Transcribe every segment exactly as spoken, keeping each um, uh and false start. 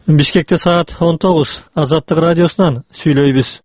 Бишкекте саат он тогуз. Азаттык радиосунан сүйлөйбүз.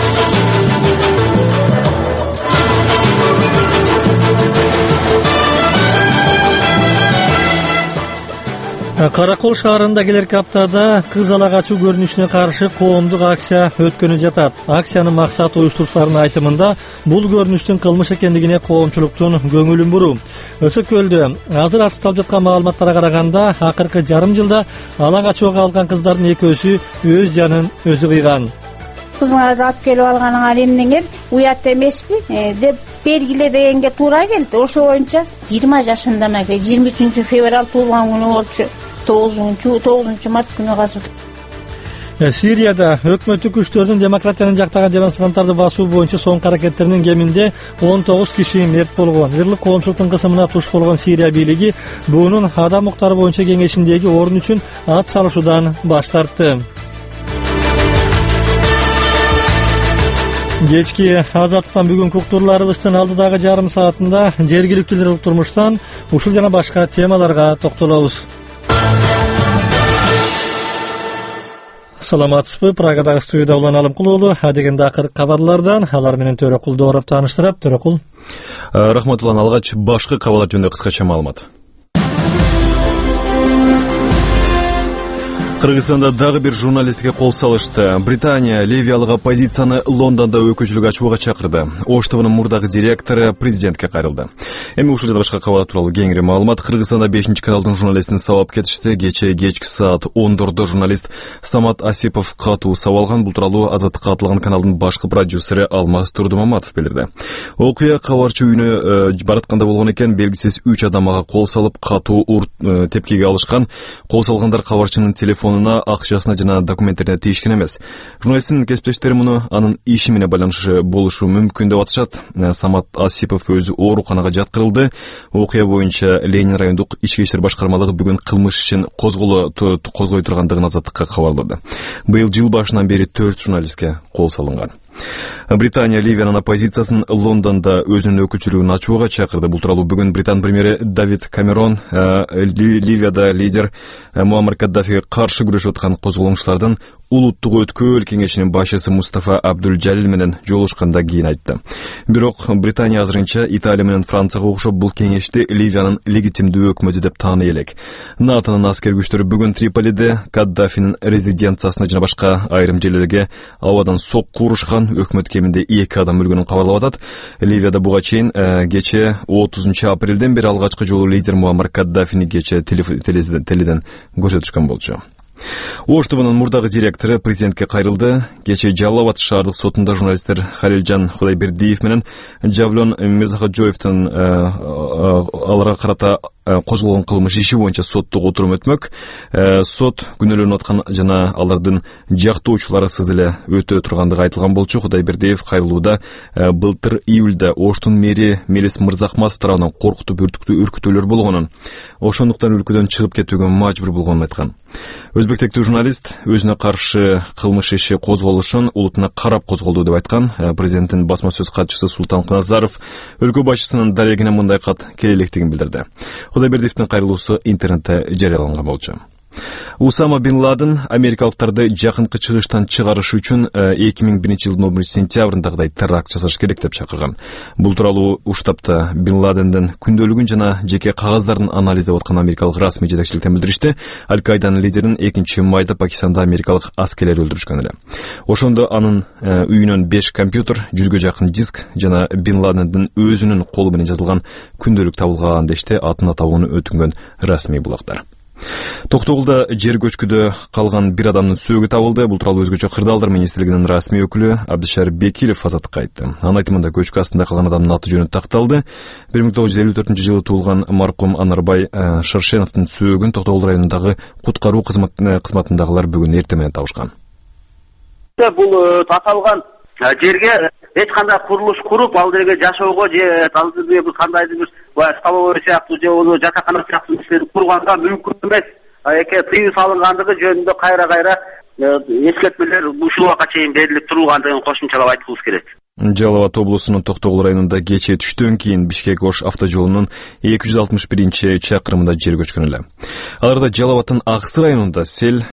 Каракол шаарында келерки аптада кыз ала качуу көрүнүшүнө каршы коомдук акция өткөнү жатат. Акциянын максаты уюштуруучулардын айтымында бул көрүнүштүн кылмыш экендигине коомчулуктун көңүлүн буруу. Өсөкөлдө азыр ачыкталып жаткан маалыматтарга караганда акыркы жарым жылда ала качууга алган кыздардын экөөсү өз жанын өзү кыйган. Кызыңарды алып келип алганыңар эмнеңер уят эмеспи деп белгиле дегенге туура келди. Ошо боюнча жыйырма жашындан эле жыйырма үчүнчү февраль туулган күнү болчу. тогузунчу март күнү казып. Сирияда өкмөттүк күчтөрдүн демократиянын жактаган демонстранттарды басуу боюнча соңку аракеттеринин кеминде он тогуз киши мерт болгон. Ырлык коомчулуктун кысымына туш болгон Сирия бийлиги буунун адам укуктары боюнча кеңешиндеги орун үчүн ат салышуудан баш тартты. Кечки азаттыктан бүгүнкү уктурларыбыздын алдыдагы жарым саатында жергиликтүү турмуштан ушул жана башка темаларга токтолобуз. Саламатсызбы? Прагадагы студияда Улан Алымкул уулу. Адегенде акыркы кабарлардан алар менен Төрөкул Дооров тааныштырат. Төрөкул. Рахмат Улан. Алгач башкы кабарлар жөнүндө кыскача маалымат. Кыргызстанда дагы бир журналистке кол салышты. Британия ливиялык оппозицияны Лондондо өкүлчүлүк ачууга чакырды. Ош ТВнын мурдагы директору президентке кайрылды. Эми ушул жана башка кабарлар тууралуу кеңири маалымат. Кыргызстанда бешинчи каналдын журналистин сабап кетишти. Кечээ кечки саат ондордо журналист Самат Осипов катуу сабалган. Бул тууралуу Азаттыкка атылган каналдын башкы продюсери Алмаз Турдумаматов билдирди. Окуя кабарчы үйүнө баратканда болгон экен. Белгисиз үч адам ага кол салып катуу тепкиге алышкан. Кол салгандар кабарчынын телефон акчасына жана документтерине тийишкен эмес. Журналисттин кесиптештери муну анын иши менен байланышы болушу мүмкүн деп атышат. Самат Осипов өзү ооруканага жаткырылды. Окуя боюнча Ленин райондук ички иштер башкармалыгы бүгүн кылмыш ишин козголо козгой тургандыгын Азаттыкка кабарлады. Быйыл жыл башынан бери төрт журналистке кол салынган. Британия Ливиянын оппозициясын Лондонда өзүнүн өкүлчүлүгүн ачууга чакырды. Бул тууралуу бүгүн Британ премьери Давид Камерон Ливияда лидер Муаммар Каддафиге каршы күрөшүп аткан козголоңчулардын улуттук өткөл кеңешинин башчысы Мустафа Абдул-Жалил менен жолугушкандан кийин айтты. Бирок Британия азырынча Италия менен Францияга окшоп бул кеңешти Ливиянын легитимдүү өкмөтү деп тааный элек. НАТОнун аскер күчтөрү бүгүн Триполиде Каддафинин резиденциясына жана башка айрым жерлерге абадан сокку урушкан. Өкмөт кеминде эки адам өлгөнүн кабарлап атат. Ливияда буга чейин кечээ отузунчу апрелден бери алгачкы жолу лидер Муаммар Каддафини кечээ теледен көрсөтүшкөн болчу. Ош ТВнын мурдагы директору президентке кайрылды. Кечээ Жалал Абад шаардык сотунда журналисттер Халилжан Кудайбердиев менен Жавлон Мирзахаджоевдин аларга карата козголгон кылмыш иши боюнча соттук отурум өтмөк. Сот күнөөлөнүп аткан жана алардын жактоочулары сыз эле өтө тургандыгы айтылган болчу. Кудайбердиев кайрылууда былтыр июлда Оштун мэри Мелис Мырзахматов тарабынан коркутуп үркүтүүлөр болгонун, ошондуктан өлкөдөн чыгып кетүүгө мажбур болгонун айткан. Өзбектектүү журналист өзүнө каршы кылмыш иши козголушун улутуна карап козголду деп айткан. Президенттин басма сөз катчысы Султан Куназаров өлкө башчысынын дарегине мындай кат келе электигин билдирди. Кудайбердиевдин кайрылуусу интернетте жарыяланган болчу. Усама Бин Ладен америкалыктарды жакынкы чыгыштан чыгарыш үчүн эки миң биринчи жылдын он биринчи сентябрындагыдай теракт жасаш керек деп чакырган. Бул тууралуу уштапта Бин Ладендин күндөлүгүн жана жеке кагаздарын анализдеп аткан америкалык расмий жетекчиликтен билдиришти. Аль-Кайданын лидерин экинчи майда Пакистанда америкалык аскерлер өлтүрүшкөн эле. Ошондо анын үйүнөн беш компьютер, жүзгө жакын диск жана Бин Ладендин өзүнүн колу менен жазылган күндөлүк табылган дешти атын атауну өтүнгөн расмий булактар. Токтогулда жер көчкүдө калган бир адамдын сөөгү табылды. Бул тууралуу өзгөчө кырдаалдар министрлигинин расмий өкүлү Абдышар Бекилов Азаттыкка айтты. Анын айтымында көчкү астында калган адамдын аты жөнү такталды. бир миң тогуз жүз элүү төртүнчү жылы туулган маркум Анарбай Шаршеновдун сөөгүн Токтогул районундагы куткаруу кызматындагылар бүгүн эртең менен табышкан. Бул таталган жерге эч кандай курулуш куруп, ал жерге жашоого же ал жерге бир кандайдыр бир столовой сыяктуу же болбосо жатакана сыяктуу нерселерди курганга мүмкүн эмес. Эке тыюу салынгандыгы жөнүндө кайра кайра эскертмелер ушул убакка чейин берилип турулгандыгын кошумчалап айткыбыз келет. Жалал Абад облусунун Токтогул районунда кечээ түштөн кийин Бишкек-Ош автожолунун эки жүз алтымыш биринчи чакырымында жер көчкөн эле. Аларда Жалал Абадтын Аксы районунда сел